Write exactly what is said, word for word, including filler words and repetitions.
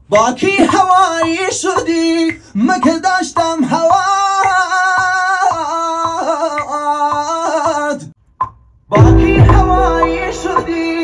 با کی هوایی شدی من که داشتم هوات، با کی هوایی شدی